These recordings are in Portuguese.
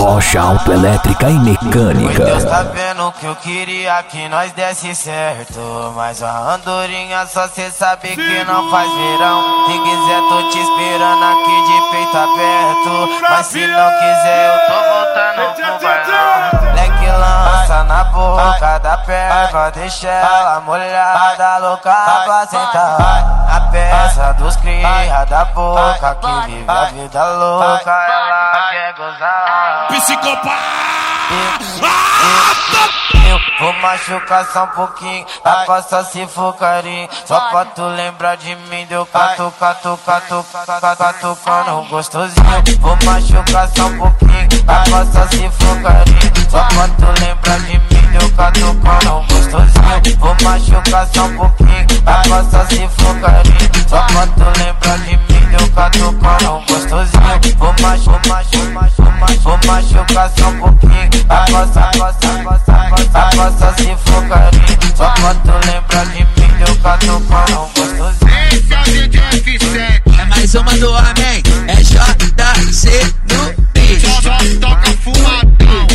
Rocha Autoelétrica e Mecânica. Deus tá vendo que eu queria que nós desse certo, mas a andorinha só cê sabe que não faz verão. Se quiser tô te esperando aqui de peito aberto, mas se não quiser eu tô voltando pro bailão. Leque lança na boca da perva, deixa ela molhada, louca pra sentar. A peça dos cria da boca que vive a vida louca, ela quer gozar. Psicopata! Eu vou machucar só um pouquinho, a costa se for carinho. Só pra tu lembrar de mim, deu catucando gostosinho. Vou machucar só um pouquinho, a costa se for carinho. Só pra tu lembrar de mim, deu catucando gostosinho. Vou machucar só um pouquinho, a costa se for carinho. Só pra tu lembrar de mim, deu catucando gostosinho. Vou machucar só um pouquinho, a costa se for carinho. Só pra tu lembrar de mim, deu catucando gostosinho. Esse é o DJ F7. É mais uma do Amém, é JC no beat. Só toca fumadão.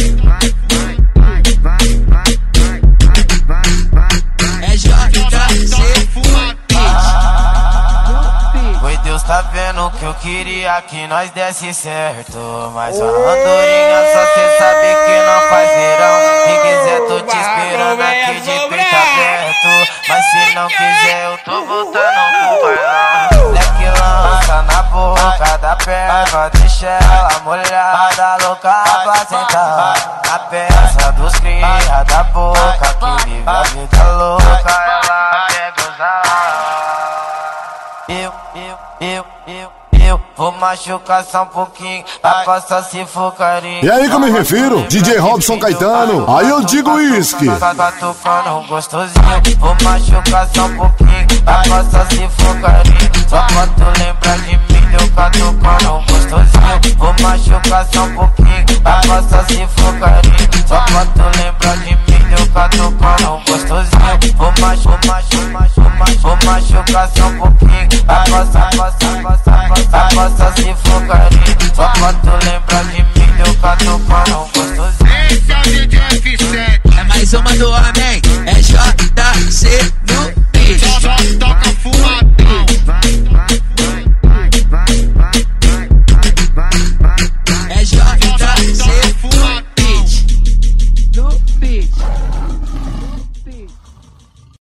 É JC fumadão. Pois Deus tá vendo que eu queria que nós desse certo, mas a andorinha só cê sabe que não faz verão. Se quiser tô te esperando aqui de peito aberto, mas se não quiser eu tô voltando pro bailão. Leque lança na boca da perva, deixa ela molhada, louca pra sentar. A peça dos cria da boca que vive a vida louca, ela quer gozar. Eu vou machucar só um pouquinho, a costa se for carinho. E aí que eu me refiro? DJ Robson Caetano, aí eu digo uísque. Catucando gostosinho, vou machucar só um pouquinho, a costa se for carinho. Só pra tu lembrar de mim, deu catucando gostosinho. Vou machucar só um pouquinho, a costa se for carinho. Só pra tu lembrar de mim, deu catucando gostosinho. Vou machucar só um pouquinho, a costa se for carinho. Só pra tu lembrar de mim, deu catucando gostosinho. Esse é o DJ F7. é mais uma do Amém,